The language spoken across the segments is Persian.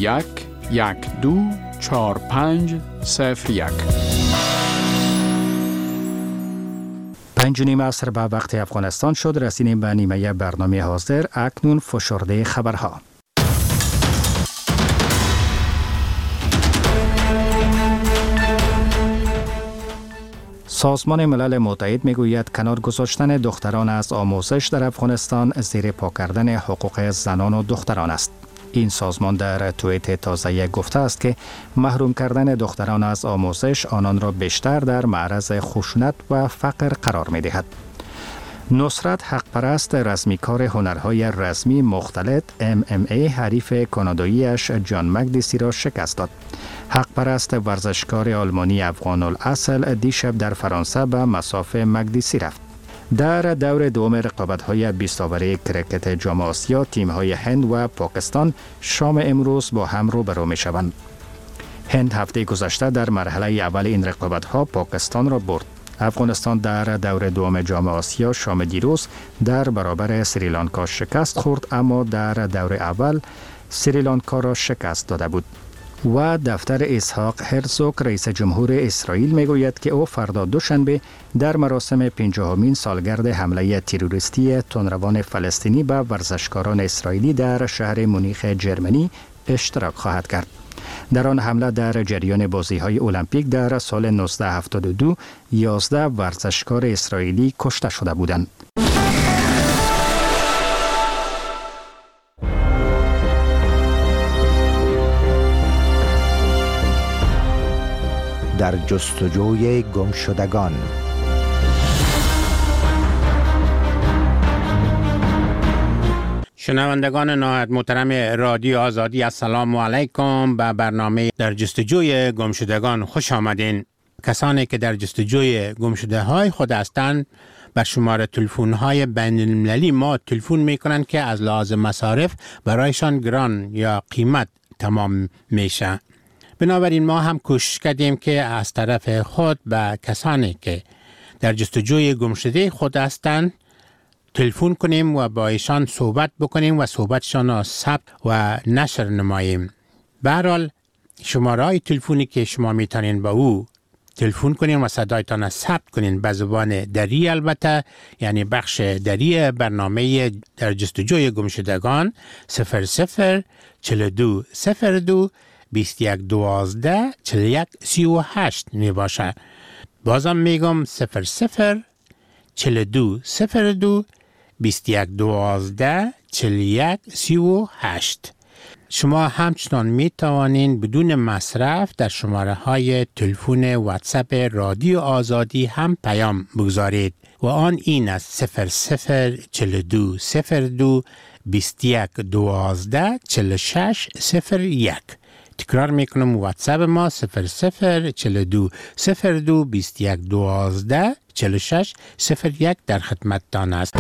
پنج عصر به وقت افغانستان شد. رسیدیم به نیمه برنامه حاضر. اکنون فشرده خبرها. سازمان ملل متحد میگوید کنار گذاشتن دختران از آموزش در افغانستان زیر پا کردن حقوق زنان و دختران است. این سازمان در توییت تازه گفته است که محروم کردن دختران از آموزش آنان را بیشتر در معرض خشونت و فقر قرار می دهد. نصرت حقپرست رسمیکار هنرهای رسمی مختلط MMA حریف کاناداییش جان مکدیسی را شکست داد. حقپرست ورزشکار آلمانی افغان الاصل دیشب در فرانسه به مصاف مکدیسی رفت. در دور دوم رقابت‌های 20 اوره کرکت جام آسیا، تیم‌های هند و پاکستان شام امروز با هم روبرو می‌شوند. هند هفته گذشته در مرحله اول این رقابت‌ها پاکستان را برد. افغانستان در دور دوم جام آسیا شام دیروز در برابر سریلانکا شکست خورد، اما در دور اول سریلانکا را شکست داده بود. و دفتر اسحاق هرزوگ رئیس جمهور اسرائیل میگوید که او فردا دوشنبه در مراسم 50مین سالگرد حمله تروریستی تندروان فلسطینی به ورزشکاران اسرائیلی در شهر مونیخ جرمنی اشتراک خواهد کرد. در آن حمله در جریان بازی‌های المپیک در سال 1972 11 ورزشکار اسرائیلی کشته شده بودند. در جستجوی گمشدگان. شنوندگان نهایت محترم رادیو آزادی، السلام علیکم. به برنامه در جستجوی گمشدگان خوش آمدین. کسانی که در جستجوی گمشده های خود هستند به شماره تلفن های بین المللی ما تلفن می کنند که از لحاظ مصارف برایشان گران یا قیمت تمام میشه. بنابراین ما هم کوشش کردیم که از طرف خود به کسانی که در جستجوی گمشده خود هستند تلفن کنیم و با ایشان صحبت بکنیم و صحبتشان را ثبت و نشر نماییم. به هر حال شماره های تلفنی که شما میتونین با او تلفن کنین و صدایتان را ثبت کنین به زبان دری، البته یعنی بخش دری برنامه در جستجوی گمشدگان 00 42 02 21 12 41 38 می باشه. بازم میگم 00 42 02 21 12 41 38. شما همچنان می توانین بدون مصرف در شماره های تلفن واتساپ رادیو آزادی هم پیام بگذارید و آن این است 00 42 02 21 12 46 01. تکرار میکنم واتساپ ما 00 42 02 21 12 46 01 در خدمتتان است.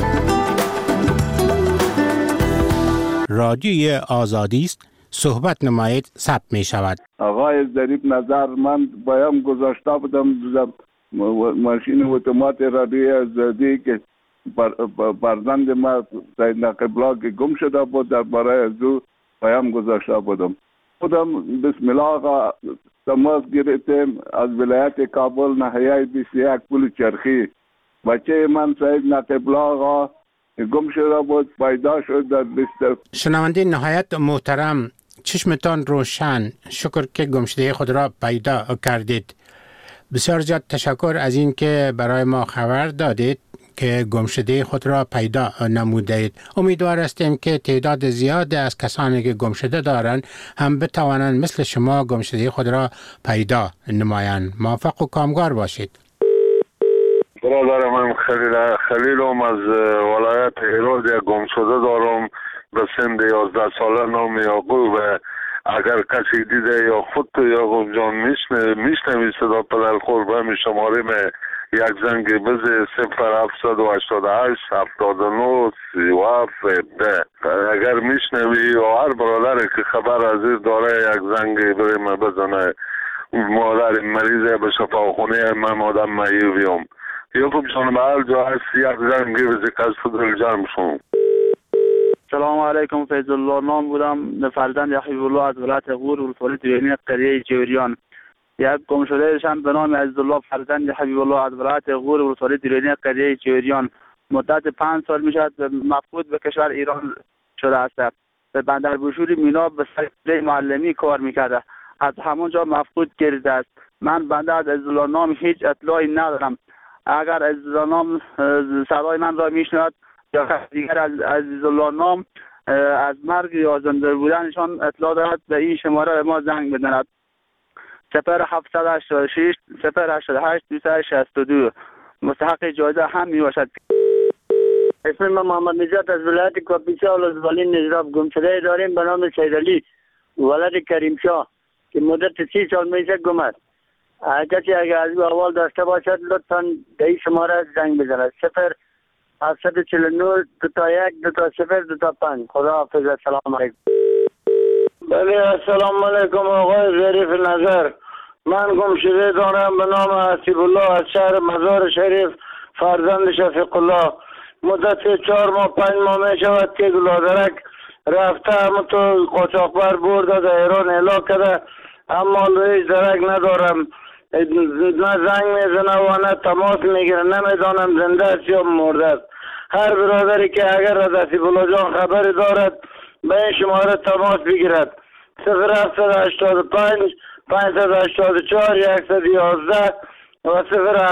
رادیوی آزادی است، صحبت نمایید، ثبت می شود. آقای ظریف نظر، من بایم گذاشته بودم ماشین اتومات رادیوی آزادی که فرزند ما سید نقیب‌الله که گم شده بود، در برای از او بایم گذاشته بودم. خودم بسم الله آقا تماس گرفتیم از ولایت کابل ناحیه 21 پل چرخی. بچه من سید نقیب‌الله آقا گم شده بود، پیدا شد در بستر. شنونده نهایت محترم، چشمتان روشن، شکر که گمشده خود را پیدا کردید. بسیار زیاد تشکر از این که برای ما خبر دادید که گمشده خود را پیدا نمودید. امیدوار هستیم که تعداد زیاد از کسانی که گمشده دارند هم بتوانند مثل شما گمشده خود را پیدا نمایند. موفق و کامگار باشید. برادر من خلیلم از ولایت هرات یک گمشده دارم به سن 11 ساله، نام یعقوب. اگر کسی دیده یا خود یعقوب جان میشنوی صدا پدر خور به همین شماره یک زنگ بزه 0788 79 37 اگر میشنوی یا هر برادر که خبر از این داره یک زنگ بریم بزنه. مادر مریضه به شفاخونه من آدم معیوبیم. یعقوب جان به هر جا هست یک زنگ بزه کس دل جرم شون. سلام علیکم. فیض الله نام بودم، فرزند حبیب الله از ولایت غور ولسوالی دیرینی قریه جوریان. یک گم شده شان به نام عزیزالله فرزند حبیب الله از ولایت غور ولسوالی دیرینی قریه جوریان مدت 5 سال میشد مفقود به کشور ایران شده است. به بندر بوشوری مینا به سر معلمی کار میکرده، از همونجا مفقود گردیده است. من بنده از عزیزالله نام هیچ اطلاعی ندارم. اگر عزیزالله نام صدای من را میشنود یا دیگر از عزیزالله نام از مرگ یا زنده بودنشان اطلاع دارد به این شماره ما زنگ بزند. 0786 088 2362 مستحق جایزه هم می باشد. اسم من محمد نجات از ولایت کاپیسا ولسوالی نجراب. گم شده داریم به نام سیدعلی ولد کریم شاه که مدت 30 سال میشه گم است. کسی اگر از او احوال داشته باشد لطفا به این شماره زنگ بزند. 0749 21 20 خدا حافظ. السلام علیکم. بله السلام علیکم آقای ظریف نظر. من گم شده دارم به نام حسیب الله از شهر مزار شریف فرزند شفیق الله. مدت 4 ماه 5 ماه می شود که گلادرک رفته همون تو قاچاقبر برده در ایران اعلا کرده، اما هیچ درک ندارم، نه زنگ میزنه و نه تماس میگیره، نمیدانم زنده است یا مرده است. هر برادری که اگر از حسیب الله جان خبری دارد به این شماره تماس بگیرد. 0785 584 111 و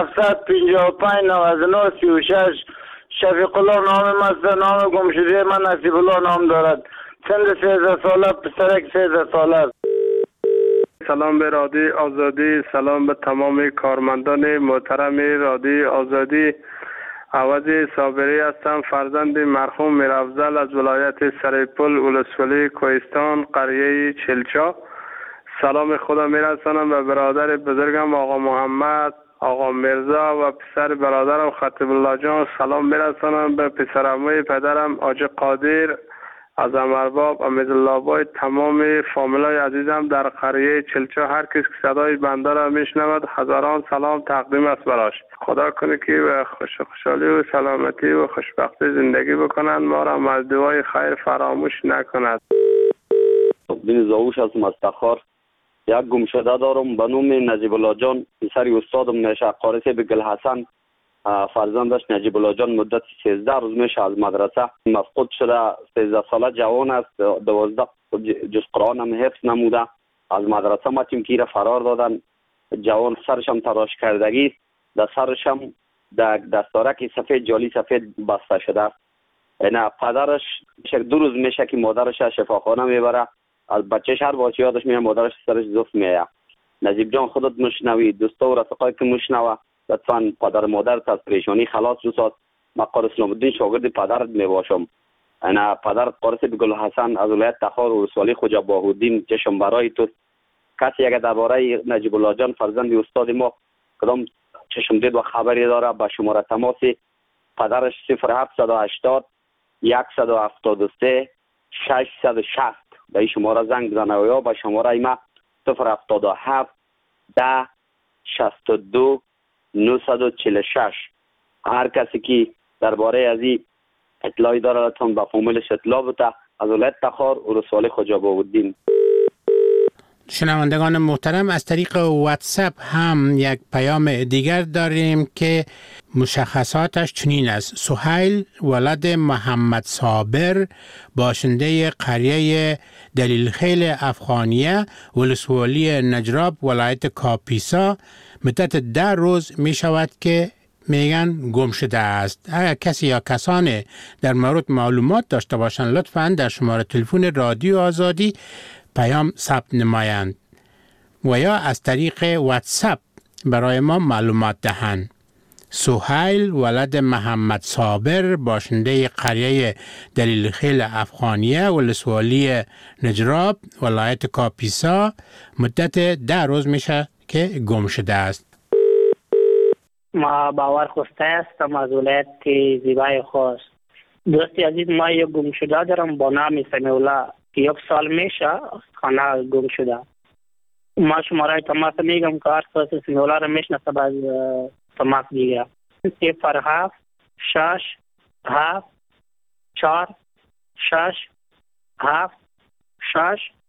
0755 99 36. شفیق الله نام است. نام گم شده من حسیب الله نام دارد. سن 13 ساله، پسرک 13 ساله است. سلام به رادیو آزادی، سلام به تمام کارمندان محترم رادیو آزادی. عوض صابری هستم، فرزند مرحوم میرافضل از ولایت سریپل ولسوالی کوهستان قریه چلچا. سلام خدا میرسانم به برادر بزرگم آقا محمد، آقا مرزا و پسر برادرم خطیب الله جان. سلام میرسانم به پسرعموی پدرم آج قادر از امرباب امیدالله بای، تمام فامیلای عزیزم در قریه چلچا. هر کس که صدای بنده را میشنود هزاران سلام تقدیم است براش. خدا کنه که خوشحالی و سلامتی و خوشبختی زندگی بکنند، ما را از دعای خیر فراموش نکند. بین زاوش از مستخار یک گم شده دارم به نام نجیب الله جان، پسر استادم میشه قارسی بگل حسن. فرزندش نجیب الله جان مدت 13 روز میشه از مدرسه مفقود شده. 13 ساله جوان است، 12 جز قرآن هم حفظ نموده. از مدرسه متیم که فرار دادن. جوان سرش هم تراش کردگی است، در سرش هم دستارک سفید جالی سفید بسته شده است. یعنی پدرش 2 روز میشه که مادرش شفاخانه میبره، از بچهش هر بار یادش میاد مادرش سرش زفت میاد. نجیب جان خودت مشنوی، دوستا و رفقایی که مشنوه لطفاً پدر مادرت از پریشانی خلاص بساز. من قاری اسلام الدین شاگرد پدرت میباشم. انا پدرت قاری بگل حسن از ولایت تخار و رسوالی خوجا باهودین چشم برای تو. کسی اگر درباره نجیب الله جان فرزند استاد ما کدام چشم دید و خبری داره به شماره تماس پدرش 0780 173 660 به این شماره زنگ بزنه یا به شماره ما 077 10 62 946. هر کسی که درباره از این اطلاعی داره لطفاً به فامیلش اطلاع بده. از ولایت تخار و رسوالی خوجا باهودین. شنوندگان محترم، از طریق واتساپ هم یک پیام دیگر داریم که مشخصاتش چنین است: سهیل ولد محمد صابر، باشنده قریه دلیلخیل افغانیه ولسوالی نجراب ولایت کاپیسا، مدت 10 روز می شود که میگن گم شده است. اگر کسی یا کسانی در مورد معلومات داشته باشند لطفاً در شماره تلفن رادیو آزادی پیام ثبت نمایند و یا از طریق واتساپ برای ما معلومات دهند. سهیل ولد محمد صابر، باشنده قریه دلیلخیل افغانیه ولسوالی نجراب ولایت کاپیسا، مدت 10 روز میشه که گم شده است. ما باور خوسته هستم از ولایت زیبای خواست. دوستی عزیز، ما یک گم شده دارم با نام سمیولا که 1 سال میشه خانه گم شده. ما شماره تماس میگم که هر کس سمیولا رو میشناسه باز تماس بگیره. 07 6 7 4 6 7 6